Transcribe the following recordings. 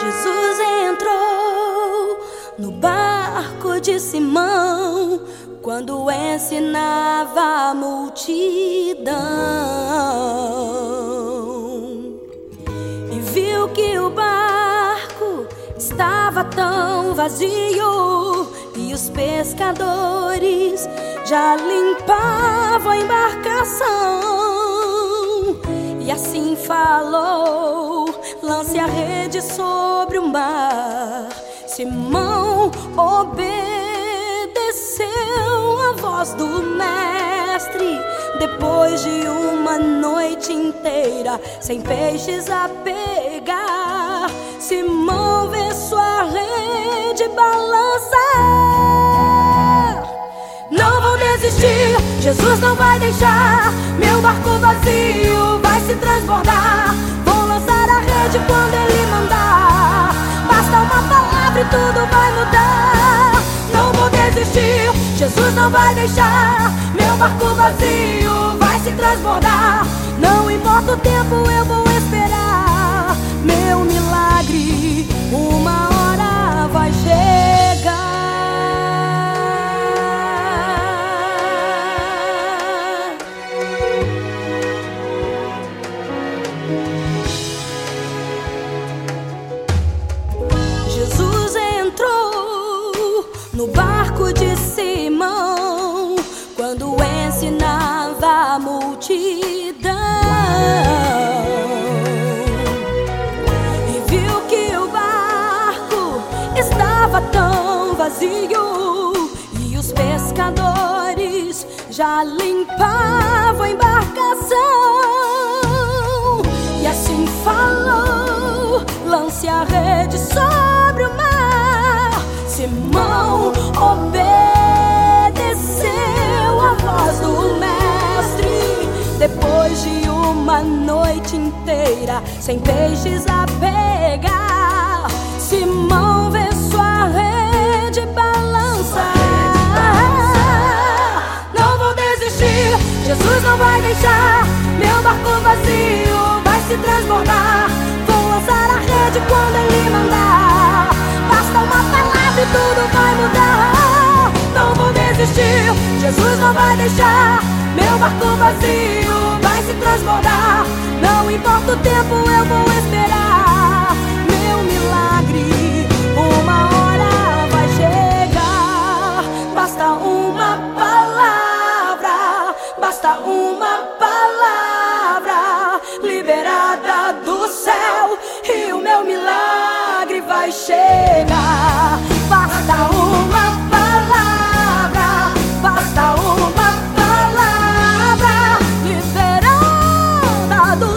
Jesus entrou no barco de Simão quando ensinava a multidão e viu que o barco estava tão vazio e os pescadores já limpavam a embarcação. E assim falou: lance a rede sobre o mar. Simão obedeceu a voz do mestre. Depois de uma noite inteira sem peixes a pegar, Simão vê sua rede balançar. Não vou desistir, Jesus não vai deixar. Meu barco vazio vai se transbordar. Vou lançar a rede quando Ele mandar. Basta uma palavra e tudo vai mudar. Não vou desistir, Jesus não vai deixar. Meu barco vazio vai se transbordar. Não importa o tempo, eu vou esperar. Meu milagre, uma hora vai chegar. Jesus entrou no barco de Simão quando ensinava a multidão e viu que o barco estava tão vazio e os pescadores já limpavam a embarcação. E assim falou: lance a rede sobre o mar. Simão obedeceu a voz do mestre. Depois de uma noite inteira sem peixes a pegar, Simão vê sua rede balançar. Não vou desistir, Jesus não vai deixar. Meu barco vazio vai se transbordar. Vou lançar a rede quando Ele mandar. Basta uma palavra e tudo vai mudar. Não vou desistir, Jesus não vai deixar. Meu barco vazio vai se transbordar. Não importa o tempo, eu vou esperar. Meu milagre, uma hora vai chegar. Basta uma palavra, basta uma palavra liberada do céu e o meu milagre vai chegar. Basta uma palavra, basta uma palavra liberada do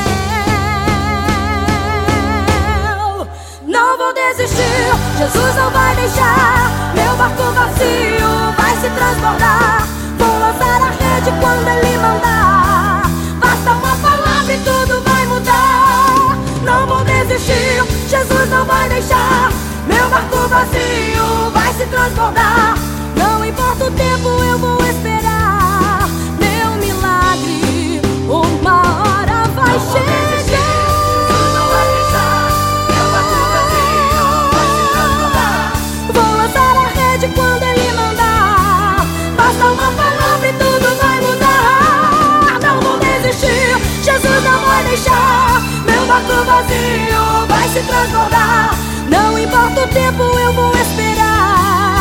céu. Não vou desistir, Jesus não vai deixar. Meu barco vazio vai se transbordar. Vou lançar a rede quando Ele mandar. Basta uma palavra e tudo vai mudar. Não vou desistir, Jesus não vai deixar. Meu barco vazio vai se transbordar. Não importa o tempo, eu vou esperar. Meu milagre, uma hora vai chegar. Jesus não vai deixar. Meu barco vazio vai se transbordar. Vou lançar a rede quando Ele mandar. Basta uma palavra e tudo vai mudar. Não vou desistir, Jesus não vai deixar. Meu barco vazio vai se transbordar. Não importa o tempo, eu vou esperar.